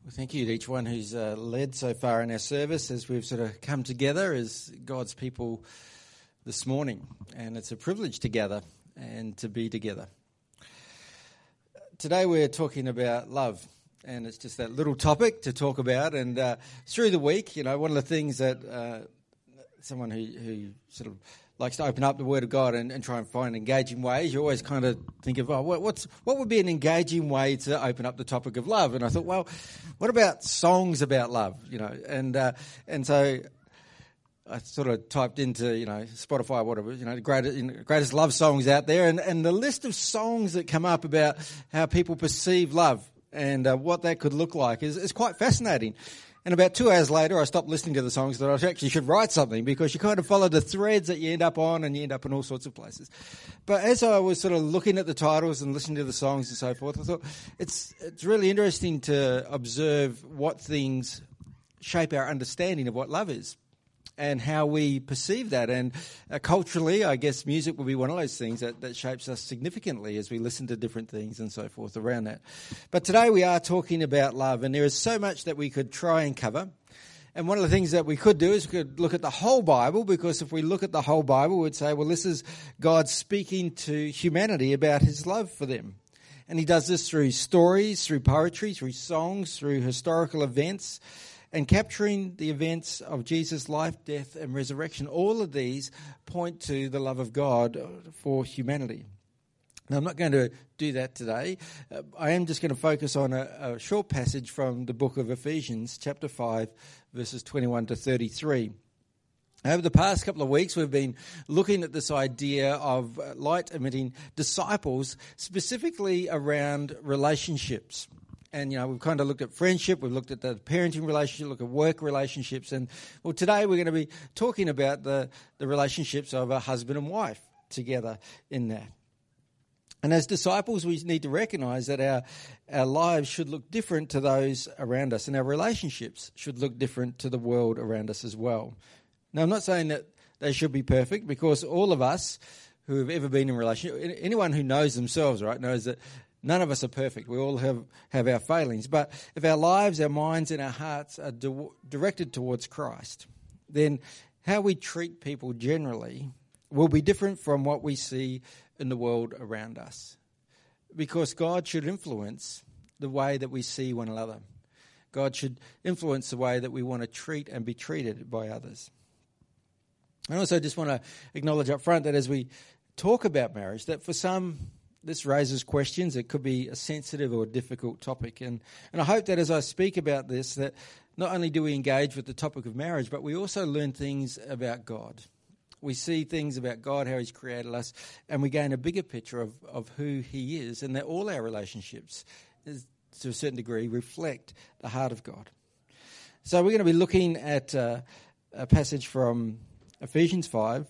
Well, thank you to each one who's led so far in our service as we've sort of come together as God's people this morning. And it's a privilege to gather and to be together. Today we're talking about love, and it's just that little topic to talk about. And through the week, one of the things that someone who sort of likes to open up the Word of God and try and find engaging ways, you always kind of think of, what would be an engaging way to open up the topic of love? And I thought, well, what about songs about love? And so I sort of typed into, Spotify, whatever, the greatest love songs out there, and the list of songs that come up about how people perceive love and what that could look like is quite fascinating. And about 2 hours later, I stopped listening to the songs that I actually should write something, because you kind of follow the threads that you end up on, and you end up in all sorts of places. But as I was sort of looking at the titles and listening to the songs and so forth, I thought it's really interesting to observe what things shape our understanding of what love is and how we perceive that. And culturally, I guess music will be one of those things that shapes us significantly as we listen to different things and so forth around that. But today we are talking about love, and there is so much that we could try and cover. And one of the things that we could do is we could look at the whole Bible, because if we look at the whole Bible, we'd say, well, this is God speaking to humanity about his love for them. And he does this through stories, through poetry, through songs, through historical events, and capturing the events of Jesus' life, death, and resurrection. All of these point to the love of God for humanity. Now, I'm not going to do that today. I am just going to focus on a short passage from the book of Ephesians, chapter 5, verses 21 to 33. Over the past couple of weeks, we've been looking at this idea of light-emitting disciples, specifically around relationships. And, we've kind of looked at friendship, we've looked at the parenting relationship, looked at work relationships. And, well, today we're going to be talking about the relationships of a husband and wife together in that. And as disciples, we need to recognise that our lives should look different to those around us, and our relationships should look different to the world around us as well. Now, I'm not saying that they should be perfect, because all of us who have ever been in a relationship, anyone who knows themselves, right, knows that none of us are perfect. We all have our failings. But if our lives, our minds and our hearts are directed towards Christ, then how we treat people generally will be different from what we see in the world around us. Because God should influence the way that we see one another. God should influence the way that we want to treat and be treated by others. I also just want to acknowledge up front that as we talk about marriage, that for some, this raises questions. It could be a sensitive or difficult topic. And I hope that as I speak about this, that not only do we engage with the topic of marriage, but we also learn things about God. We see things about God, how he's created us, and we gain a bigger picture of who he is, and that all our relationships, to a certain degree, reflect the heart of God. So we're going to be looking at a passage from Ephesians 5,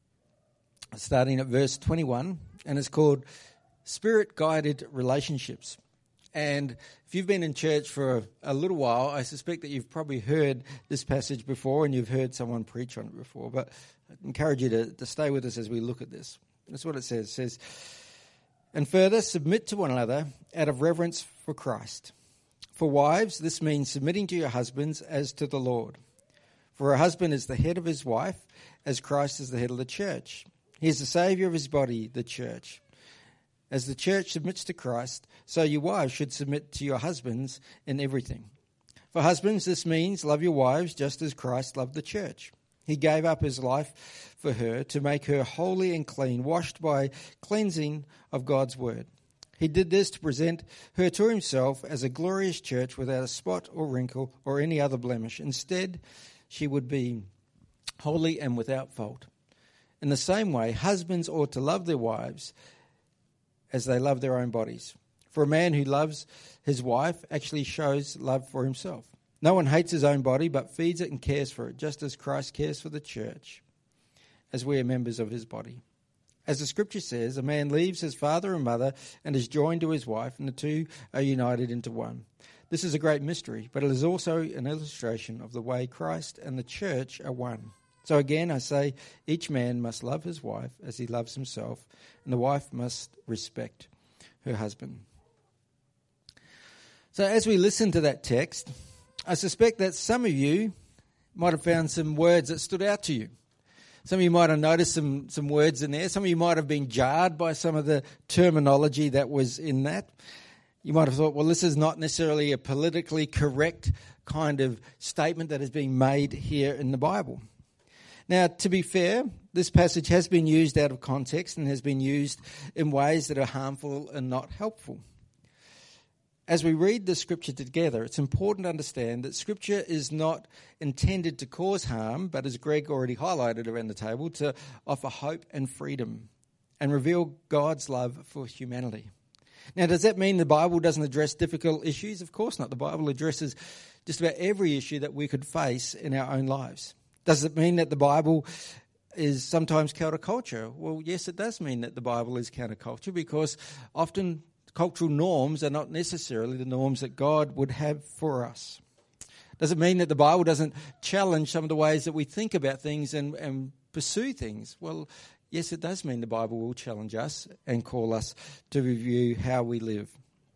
starting at verse 21, and it's called Spirit-Guided Relationships. And if you've been in church for a little while, I suspect that you've probably heard this passage before, and you've heard someone preach on it before. But I encourage you to stay with us as we look at this. That's what it says. It says, and further, submit to one another out of reverence for Christ. For wives, this means submitting to your husbands as to the Lord. For a husband is the head of his wife, as Christ is the head of the church. He is the Saviour of his body, the church. As the church submits to Christ, so you wives should submit to your husbands in everything. For husbands, this means love your wives just as Christ loved the church. He gave up his life for her to make her holy and clean, washed by cleansing of God's word. He did this to present her to himself as a glorious church without a spot or wrinkle or any other blemish. Instead, she would be holy and without fault. In the same way, husbands ought to love their wives as they love their own bodies. For a man who loves his wife actually shows love for himself. No one hates his own body, but feeds it and cares for it, just as Christ cares for the church, as we are members of his body. As the scripture says, a man leaves his father and mother and is joined to his wife, and the two are united into one. This is a great mystery, but it is also an illustration of the way Christ and the church are one. So again, I say, each man must love his wife as he loves himself, and the wife must respect her husband. So as we listen to that text, I suspect that some of you might have found some words that stood out to you. Some of you might have noticed some words in there. Some of you might have been jarred by some of the terminology that was in that. You might have thought, well, this is not necessarily a politically correct kind of statement that is being made here in the Bible. Now, to be fair, this passage has been used out of context and has been used in ways that are harmful and not helpful. As we read the Scripture together, it's important to understand that Scripture is not intended to cause harm, but as Greg already highlighted around the table, to offer hope and freedom and reveal God's love for humanity. Now, does that mean the Bible doesn't address difficult issues? Of course not. The Bible addresses just about every issue that we could face in our own lives. Does it mean that the Bible is sometimes counterculture? Well, yes, it does mean that the Bible is counterculture, because often cultural norms are not necessarily the norms that God would have for us. Does it mean that the Bible doesn't challenge some of the ways that we think about things and pursue things? Well, yes, it does mean the Bible will challenge us and call us to review how we live.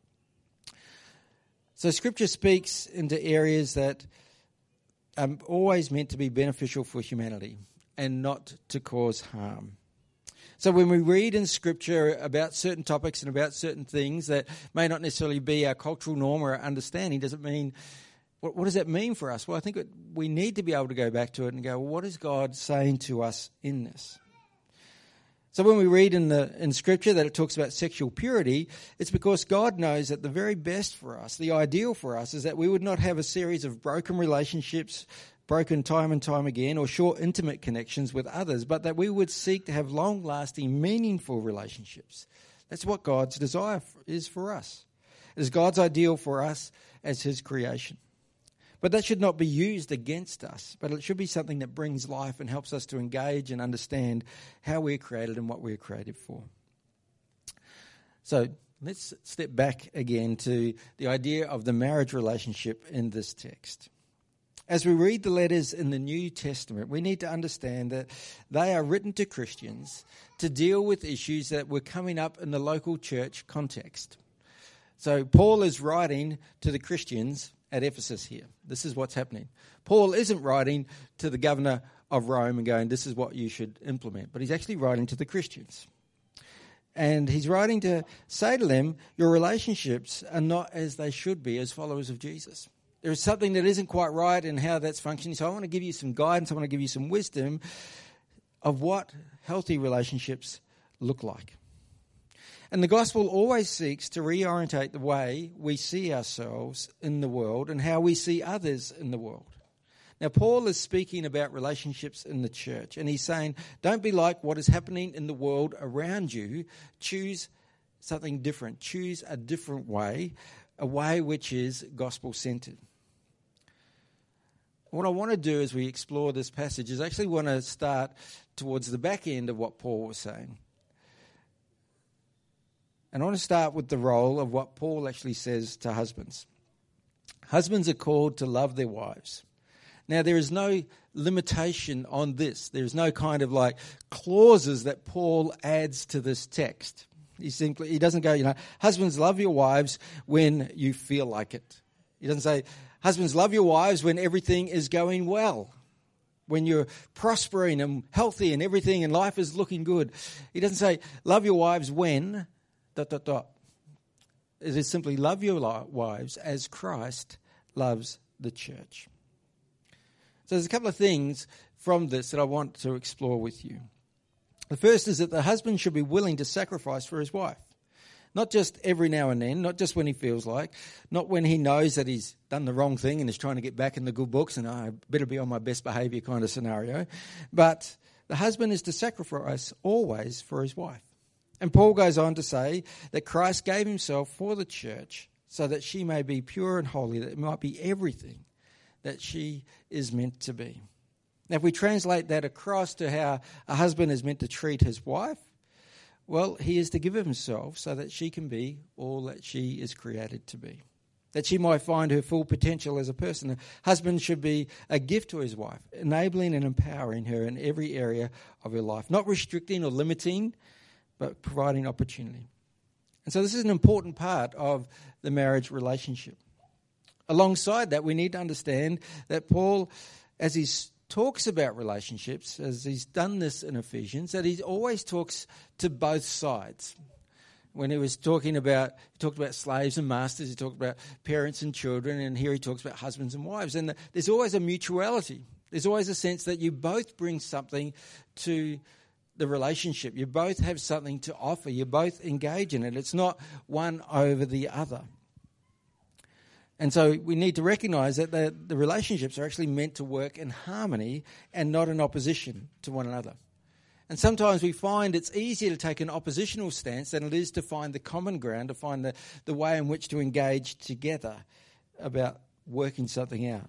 So Scripture speaks into areas that are always meant to be beneficial for humanity and not to cause harm. So when we read in Scripture about certain topics and about certain things that may not necessarily be our cultural norm or our understanding, does it mean, what does that mean for us? Well, I think we need to be able to go back to it and go, well, what is God saying to us in this? So when we read in Scripture that it talks about sexual purity, it's because God knows that the very best for us, the ideal for us, is that we would not have a series of broken relationships, broken time and time again, or short intimate connections with others, but that we would seek to have long-lasting, meaningful relationships. That's what God's desire is for us. It is God's ideal for us as His creation. But that should not be used against us, but it should be something that brings life and helps us to engage and understand how we're created and what we're created for. So let's step back again to the idea of the marriage relationship in this text. As we read the letters in the New Testament, we need to understand that they are written to Christians to deal with issues that were coming up in the local church context. So Paul is writing to the Christians at Ephesus here. This is what's happening. Paul isn't writing to the governor of Rome and going, this is what you should implement, but he's actually writing to the Christians. And he's writing to say to them, your relationships are not as they should be as followers of Jesus. There is something that isn't quite right in how that's functioning. So I want to give you some guidance. I want to give you some wisdom of what healthy relationships look like. And the gospel always seeks to reorientate the way we see ourselves in the world and how we see others in the world. Now, Paul is speaking about relationships in the church, and he's saying, don't be like what is happening in the world around you. Choose something different. Choose a different way, a way which is gospel-centered. What I want to do as we explore this passage is actually want to start towards the back end of what Paul was saying. And I want to start with the role of what Paul actually says to husbands. Husbands are called to love their wives. Now, there is no limitation on this. There's no kind of like clauses that Paul adds to this text. He doesn't go, husbands, love your wives when you feel like it. He doesn't say, husbands, love your wives when everything is going well, when you're prospering and healthy and everything and life is looking good. He doesn't say, love your wives when... ... It is simply love your wives as Christ loves the church. So there's a couple of things from this that I want to explore with you. The first is that the husband should be willing to sacrifice for his wife. Not just every now and then, not just when he feels like, not when he knows that he's done the wrong thing and is trying to get back in the good books and I better be on my best behaviour kind of scenario. But the husband is to sacrifice always for his wife. And Paul goes on to say that Christ gave himself for the church so that she may be pure and holy, that it might be everything that she is meant to be. Now, if we translate that across to how a husband is meant to treat his wife, well, he is to give of himself so that she can be all that she is created to be, that she might find her full potential as a person. A husband should be a gift to his wife, enabling and empowering her in every area of her life, not restricting or limiting, but providing opportunity. And so this is an important part of the marriage relationship. Alongside that, we need to understand that Paul, as he talks about relationships, as he's done this in Ephesians, that he always talks to both sides. When he talked about slaves and masters, he talked about parents and children, and here he talks about husbands and wives. And there's always a mutuality. There's always a sense that you both bring something to the relationship. You both have something to offer. You both engage in it. It's not one over the other. And so we need to recognise that the relationships are actually meant to work in harmony and not in opposition to one another. And sometimes we find it's easier to take an oppositional stance than it is to find the common ground, to find the way in which to engage together about working something out.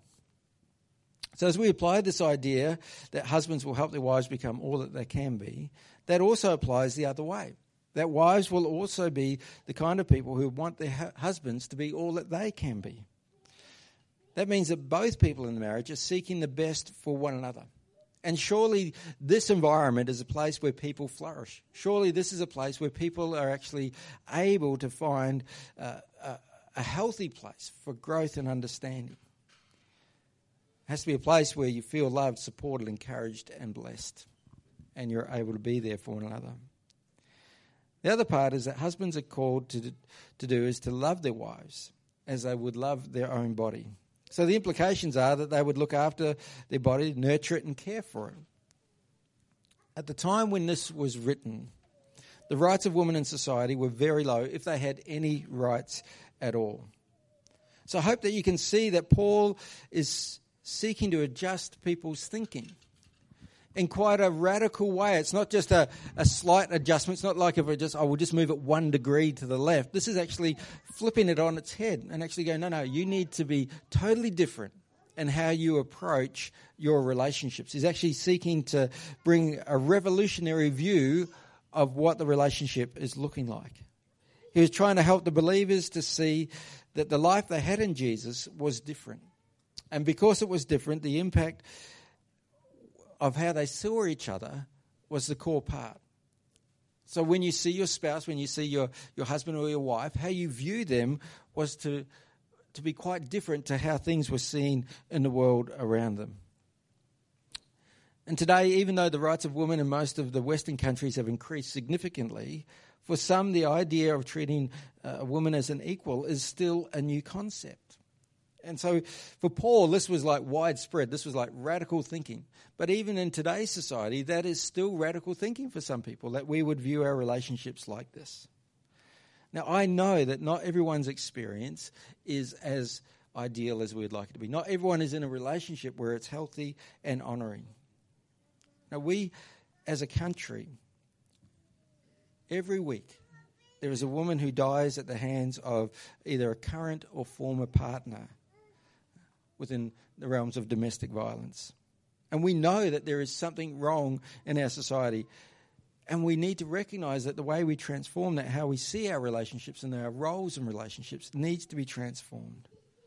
So as we apply this idea that husbands will help their wives become all that they can be, that also applies the other way. That wives will also be the kind of people who want their husbands to be all that they can be. That means that both people in the marriage are seeking the best for one another. And surely this environment is a place where people flourish. Surely this is a place where people are actually able to find a healthy place for growth and understanding. It has to be a place where you feel loved, supported, encouraged, and blessed, and you're able to be there for one another. The other part is that husbands are called to do is to love their wives as they would love their own body. So the implications are that they would look after their body, nurture it, and care for it. At the time when this was written, the rights of women in society were very low, if they had any rights at all. So I hope that you can see that Paul is seeking to adjust people's thinking in quite a radical way. It's not just a slight adjustment. It's not like if we'll just move it 1 degree to the left. This is actually flipping it on its head and actually going, no, you need to be totally different in how you approach your relationships. He's actually seeking to bring a revolutionary view of what the relationship is looking like. He was trying to help the believers to see that the life they had in Jesus was different. And because it was different, the impact of how they saw each other was the core part. So when you see your spouse, when you see your husband or your wife, how you view them was to be quite different to how things were seen in the world around them. And today, even though the rights of women in most of the Western countries have increased significantly, for some the idea of treating a woman as an equal is still a new concept. And so for Paul, this was like widespread. This was like radical thinking. But even in today's society, that is still radical thinking for some people, that we would view our relationships like this. Now, I know that not everyone's experience is as ideal as we'd like it to be. Not everyone is in a relationship where it's healthy and honouring. Now, we as a country, every week, there is a woman who dies at the hands of either a current or former partner within the realms of domestic violence. And we know that there is something wrong in our society, and we need to recognise that the way we transform that, how we see our relationships and our roles in relationships, needs to be transformed.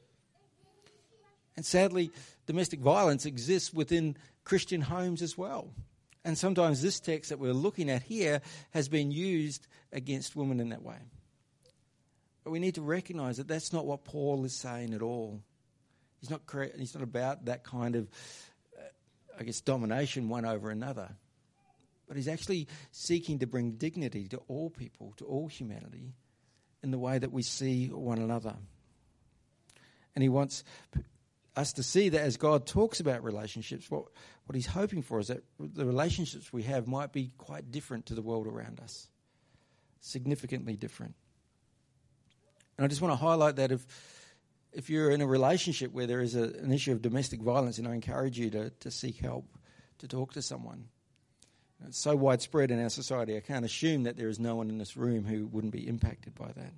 And sadly, domestic violence exists within Christian homes as well. And sometimes this text that we're looking at here has been used against women in that way. But we need to recognise that that's not what Paul is saying at all. He's not about that kind of, domination one over another. But he's actually seeking to bring dignity to all people, to all humanity, in the way that we see one another. And he wants us to see that as God talks about relationships, what he's hoping for is that the relationships we have might be quite different to the world around us. Significantly different. And I just want to highlight that if you're in a relationship where there is an issue of domestic violence, and I encourage you to seek help, to talk to someone. It's so widespread in our society, I can't assume that there is no one in this room who wouldn't be impacted by that.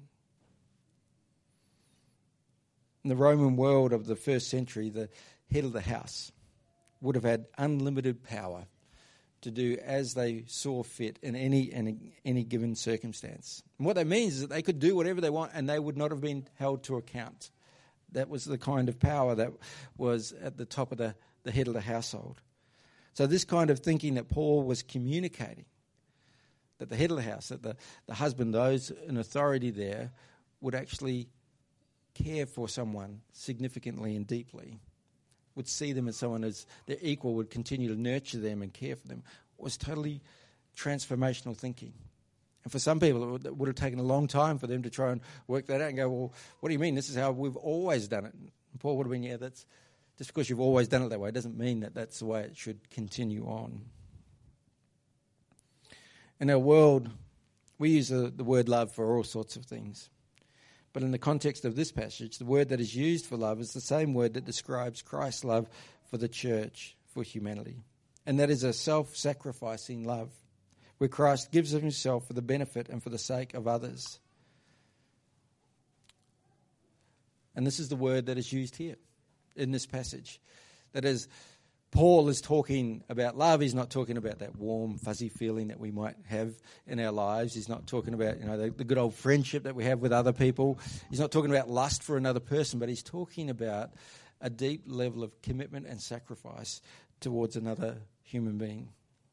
In the Roman world of the first century, the head of the house would have had unlimited power to do as they saw fit in any given circumstance. And what that means is that they could do whatever they want and they would not have been held to account. That was the kind of power that was at the top of the head of the household. So this kind of thinking that Paul was communicating, that the head of the house, that the husband, those in authority there, would actually care for someone significantly and deeply, would see them as someone as their equal, would continue to nurture them and care for them, was totally transformational thinking. And for some people, it would have taken a long time for them to try and work that out and go, well, what do you mean? This is how we've always done it. And Paul would have been, yeah, that's just because you've always done it that way doesn't mean that that's the way it should continue on. In our world, we use the word love for all sorts of things. But in the context of this passage, the word that is used for love is the same word that describes Christ's love for the church, for humanity. And that is a self-sacrificing love, where Christ gives of himself for the benefit and for the sake of others. And this is the word that is used here in this passage. That is, Paul is talking about love. He's not talking about that warm, fuzzy feeling that we might have in our lives. He's not talking about, the good old friendship that we have with other people. He's not talking about lust for another person, but he's talking about a deep level of commitment and sacrifice towards another human being.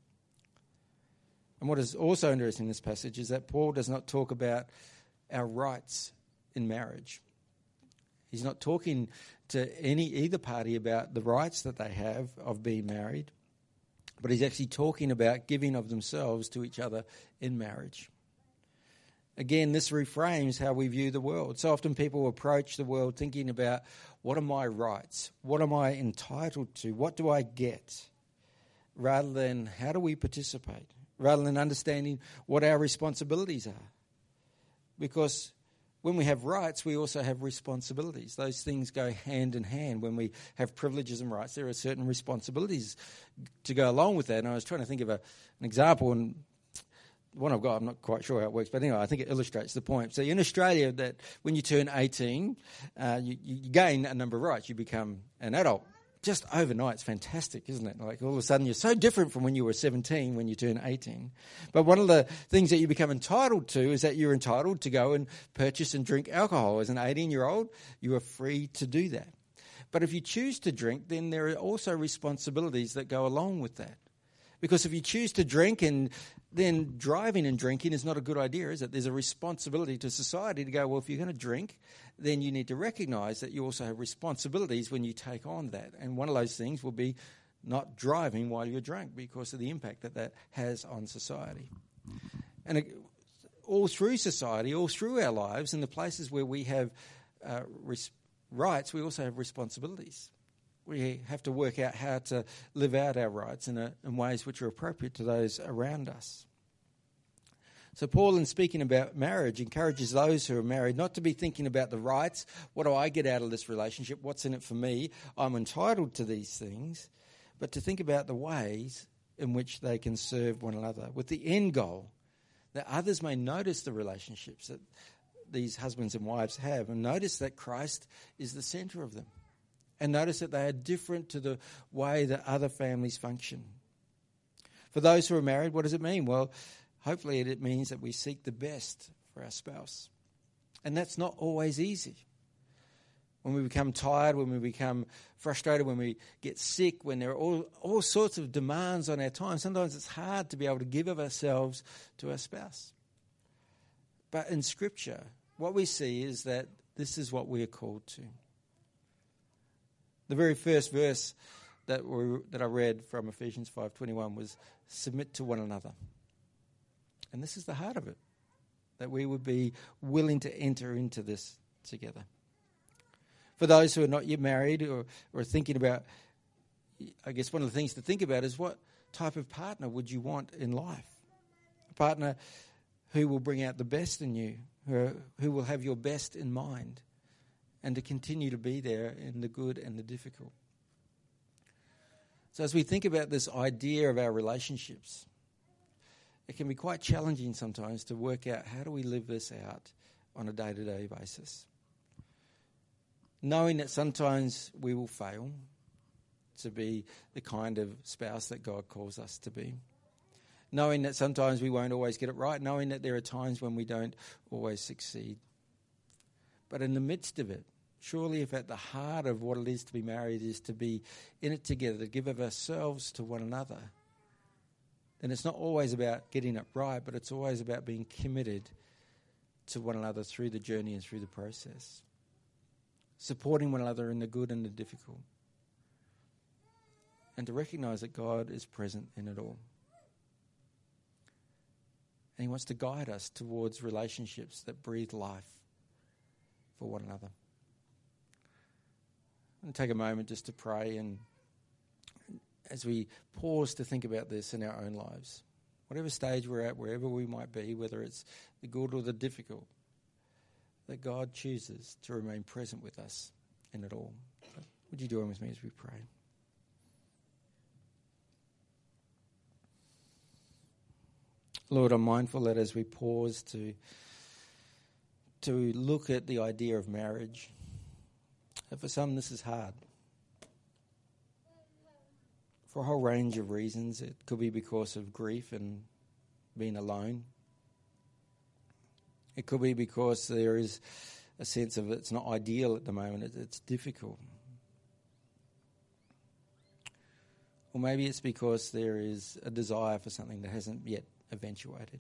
And what is also interesting in this passage is that Paul does not talk about our rights in marriage. He's not talking to either party about the rights that they have of being married, but he's actually talking about giving of themselves to each other in marriage. Again, this reframes how we view the world. So often people approach the world thinking about, what are my rights? What am I entitled to? What do I get? Rather than, how do we participate? Rather than understanding what our responsibilities are. Because when we have rights, we also have responsibilities. Those things go hand in hand. When we have privileges and rights, there are certain responsibilities to go along with that. And I was trying to think of an example, and the one I've got, I'm not quite sure how it works, but anyway, I think it illustrates the point. So in Australia, that when you turn 18, you gain a number of rights. You become an adult. Just overnight, it's fantastic, isn't it? Like all of a sudden you're so different from when you were 17, when you turn 18. But one of the things that you become entitled to is that you're entitled to go and purchase and drink alcohol. As an 18-year-old, you are free to do that. But if you choose to drink, then there are also responsibilities that go along with that. Because if you choose to drink, and then driving and drinking is not a good idea, is it? There's a responsibility to society to go, well, if you're going to drink, then you need to recognise that you also have responsibilities when you take on that. And one of those things will be not driving while you're drunk because of the impact that that has on society. And all through society, all through our lives, in the places where we have rights, we also have responsibilities. We have to work out how to live out our rights in ways which are appropriate to those around us. So Paul, in speaking about marriage, encourages those who are married not to be thinking about the rights. What do I get out of this relationship? What's in it for me? I'm entitled to these things. But to think about the ways in which they can serve one another with the end goal that others may notice the relationships that these husbands and wives have and notice that Christ is the centre of them. And notice that they are different to the way that other families function. For those who are married, what does it mean? Well, hopefully it means that we seek the best for our spouse. And that's not always easy. When we become tired, when we become frustrated, when we get sick, when there are all sorts of demands on our time, sometimes it's hard to be able to give of ourselves to our spouse. But in Scripture, what we see is that this is what we are called to. The very first verse that I read from Ephesians 5:21 was submit to one another. And this is the heart of it, that we would be willing to enter into this together. For those who are not yet married or are thinking about, I guess one of the things to think about is what type of partner would you want in life? A partner who will bring out the best in you, who will have your best in mind, and to continue to be there in the good and the difficult. So as we think about this idea of our relationships, it can be quite challenging sometimes to work out how do we live this out on a day-to-day basis. Knowing that sometimes we will fail to be the kind of spouse that God calls us to be. Knowing that sometimes we won't always get it right. Knowing that there are times when we don't always succeed. But in the midst of it, surely if at the heart of what it is to be married is to be in it together, to give of ourselves to one another, then it's not always about getting it right, but it's always about being committed to one another through the journey and through the process. supporting one another in the good and the difficult, and to recognise that God is present in it all. And he wants to guide us towards relationships that breathe life for one another. And take a moment just to pray, and as we pause to think about this in our own lives, whatever stage we're at, wherever we might be, whether it's the good or the difficult, that God chooses to remain present with us in it all. So would you join with me as we pray? Lord, I'm mindful that as we pause to look at the idea of marriage, that for some this is hard. For a whole range of reasons. It could be because of grief and being alone. It could be because there is a sense of it's not ideal at the moment, it's difficult. Or maybe it's because there is a desire for something that hasn't yet eventuated.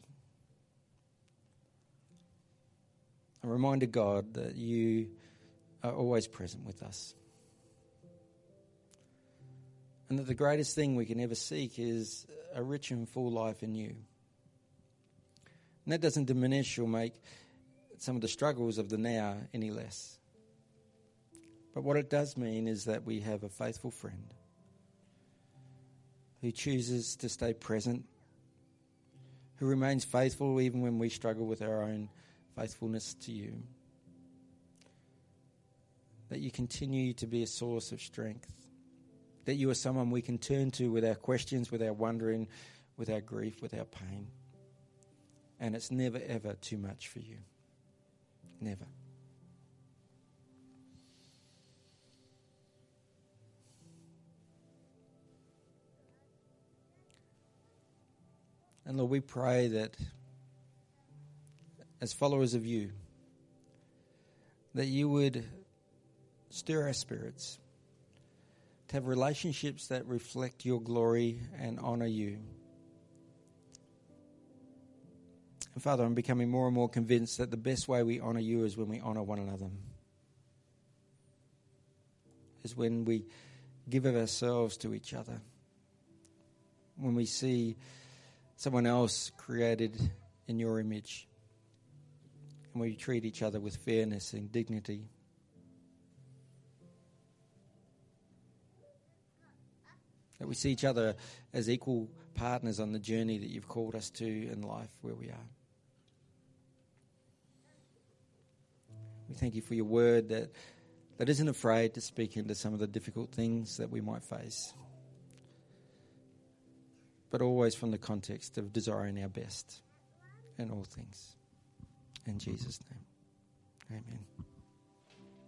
A reminder, God, that you are always present with us. And that the greatest thing we can ever seek is a rich and full life in you. And that doesn't diminish or make some of the struggles of the now any less. But what it does mean is that we have a faithful friend who chooses to stay present, who remains faithful even when we struggle with our own faithfulness to you. That you continue to be a source of strength. That you are someone we can turn to with our questions, with our wondering, with our grief, with our pain. And it's never, ever too much for you. Never. And Lord, we pray that as followers of you, that you would stir our spirits to have relationships that reflect your glory and honour you. And Father, I'm becoming more and more convinced that the best way we honour you is when we honour one another. Is when we give of ourselves to each other. When we see someone else created in your image. And we treat each other with fairness and dignity. That we see each other as equal partners on the journey that you've called us to in life where we are. We thank you for your word that isn't afraid to speak into some of the difficult things that we might face. But always from the context of desiring our best in all things. In Jesus' name, amen.